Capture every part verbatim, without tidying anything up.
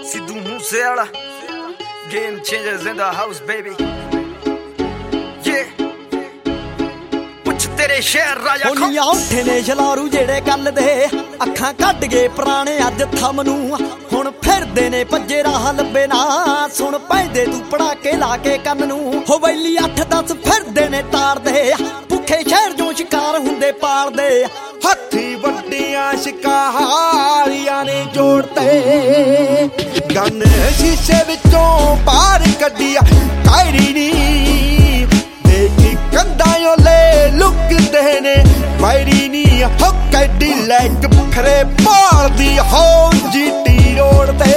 Sidhu Moosewala, game changers in the house, baby. Yeah. ਤੇਰੇ ਸ਼ਹਿਰ ਰਾਜਾ ਹੋਲੀਆਂ ਉੱਠੇ ਨੇ ਸ਼ਲਾਰੂ ਜਿਹੜੇ ਕੱਲ ਦੇ ਅੱਖਾਂ ਕੱਢ ਗਏ ਪੁਰਾਣੇ ਅੱਜ ਥਮ ਨੂੰ ਹੁਣ ਫਿਰਦੇ ਨੇ ਭੱਜੇ ਰਾਹ ਲੱਭੇ ਨਾ ਸੁਣ ਪੈਂਦੇ ਤੂੰ ਪੜਾਕੇ ਲਾ ਕੇ ਕੰਨ ਨੂੰ ਹੋ ਵੈਲੀ ਅੱਠ ਦਸ ਫਿਰਦੇ ਨੇ ਤਾਰਦੇ ਭੁੱਖੇ ਸ਼ਹਿਰ ਜੋ ਸ਼ਿਕਾਰ ਹੁੰਦੇ ਪਾਲਦੇ ਹੱਥੀ ਵੱਡੀਆਂ ਸ਼ਿਕਾਰੀਆਂ ਨੇ ਜੋੜਤੇ ਗੰਨ ਸ਼ੀਸ਼ੇ ਵਿੱਚੋਂ ਬਾਹਰ ਕੱਢਿਆ ਕਾਇਰੀ ਨੀ ਦੇਖੀ ਕੰਧਾਂ ਓਲੇ ਲੁਕਦੇ ਨੇ ਵਾਇਰੀ ਨੀ ਹੋ ਕੈਡੀ ਲੈਕ ਖਰੇ ਪਾਲਦੀ ਹੋ ਜੀਟੀ ਰੋਡ ਤੇ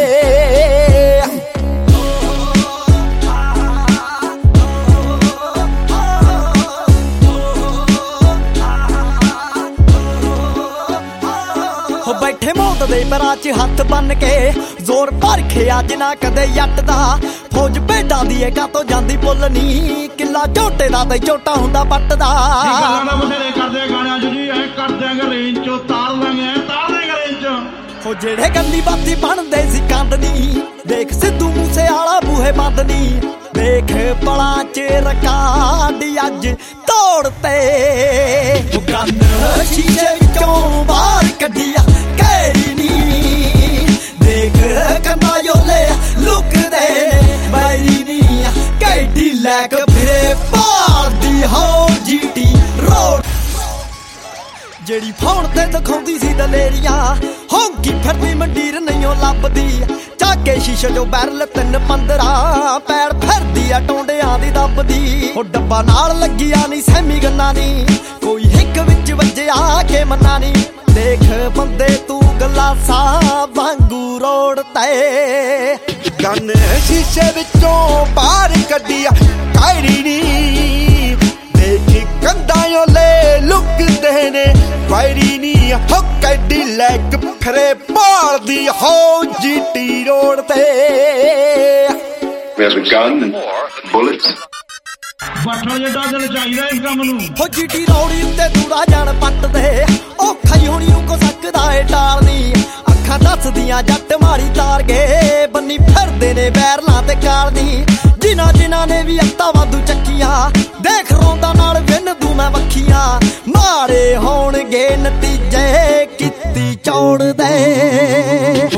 ਬੈਠੇ ਮੌਤ ਦੇ ਪਰਾਂ ਚ ਹੱਥ ਬੰਨ ਕੇ ਜ਼ੋਰ ਭਰਖਿਆ ਜਿਨਾ ਕਦੇ ਜੱਟ ਦਾ ਫੌਜ ਭੇਡਾਂ ਦੀ ਏ ਕਾਤੋਂ ਜਾਂਦੀ ਪੁੱਲ ਨੀ ਕਿੱਲਾ ਝੋਟੇ ਦਾ ਤੇ ਝੋਟਾ ਹੁੰਦਾ ਪੱਟ ਦਾ ਗੱਲਾਂ ਨਾ ਬਥੇਰੇ ਕਰਦੇ ਗਾਣਿਆਂ ਚ ਜੀ ਐ ਕਰ ਦਿਆਂਗੇ ਰੇਂਜ ਚੋਂ ਤਾਰ ਲਾਂਗੇ ਤਾਰ ਦੇਂਗੇ ਰੇਂਜ ਚੋਂ ਹੋ ਜਿਹੜੇ ਗੰਦੀ ਬਾਤੀ ਬਣਦੇ ਸੀ ਕੰਧ ਨੀ ਦੇਖ ਸਿੱਧੂ ਮੂਸੇਵਾਲਾ ਬੂਹੇ ਬੰਦ ਨੀ ਦੇਖ ਪਲਾਂ ਚ ਰਕਾਡੀ ਅੱਜ ਤੋੜ ਤੇ ਤੂੰ ਕੰਨ ਸ਼ੀਸ਼ੇ ਵਿੱਚੋਂ ਬਾਹਰ ਕੱਢਿਆ ਕੈਰੀ ਨੀ ਦੇਖ ਕੰਨਾਂ ਯੋਲੇ ਲੁਕਦੇ ਬਾਈ ਨੀ ਕੈਡੀ ਲੈਕ ਫਿਰੇ ਪਾਰਦੀ ਹੋ ਜੀਟੀ ਰੋਡ ਜਿਹੜੀ ਫੋਨ ਤੇ ਦਿਖਾਉਂਦੀ ਸੀ ਦਲੇਰੀਆਂ ਹੋਂਕੀ ਫਿਰਦੀ ਮੰਡੀਰ ਨਹੀਂਓ ਲੱਭਦੀ ਚਾਕੇ ਸ਼ੀਸ਼ੇ ਜੋ ਬੈਰਲ ਤਿੰਨ ਪੰਦਰਾਂ ਪੈਰ ਫਿਰਦੀ ਆ ਟੋਂਡਿਆਂ ਦੀ ਦੱਬਦੀ ਉਹ ਡੱਬਾ ਨਾਲ ਲੱਗਿਆ ਨਹੀਂ ਸਹਿਮੀ ਗੰਨਾ ਨੀ ਕੋਈ ਹਿੱਕ ਵਿੱਚ ਵੱਜਿਆ ਕੇ ਮੰਨਾ ਨੀ ਦੇਖ ਬੰਦੇ ਤੂੰ ਗਲਾਸਾਂ ਵਾਂਗੂ ਰੋਡ ਤੇ ਗੰਨ ਸ਼ੀਸ਼ੇ ਵਿੱਚੋਂ ਬਾਹਰ ਕੱਢਿਆ ਕਾਇਰੀ ਨੀ ਦੇਖੀ ਕੰਧਾਂ ਓਲੇ ਲੁਕਦੇ ਨੇ ਵਾਇਰੀ ਨੀ ਹੋ ਕੈਡੀ ਲੈਕ ਖਰੇ ਪਾਲਦੀ ਹੋ ਜੀਟੀ ਰੋਡ ਤੇ There's a gun and bullets. ਬਾਠਾ ਜਿੱਡਾ ਦਿਲ ਚਾਹੀਦਾ ਇਸ ਕੰਮ ਨੂੰ ਹੋ ਜੀਟੀ ਰੌੜੀ ਉੱਤੇ ਦੂਰਾ ਜਾਣ ਪੱਟ ਦੇ ਔਖਾ ਹੀ ਹੋਣੀ ਉਹ ਕੋ ਸਕਦਾ ਏ ਟਾਲਨੀ ਅੱਖਾਂ ਦੱਸਦੀਆਂ ਜੱਟ ਮਾਰੀ ਤਾਰ ਗਏ ਬੰਨੀ ਫਿਰਦੇ ਨੇ ਬੈਰਲਾਂ ਤੇ ਕਾਲਨੀ ਜਿਨ੍ਹਾਂ ਜਿਨ੍ਹਾਂ ਨੇ ਵੀ ਅੱਤਾ ਵਾਧੂ ਚੱਕੀਆਂ ਦੇਖ ਰੋਂਦਾ ਨਾਲ ਵਿੰਨ ਦੂ ਮੈਂ ਵੱਖੀਆਂ ਮਾਰੇ ਹੋਣਗੇ ਨਤੀਜੇ ਕੀਤੀ ਚੌੜ ਦੇ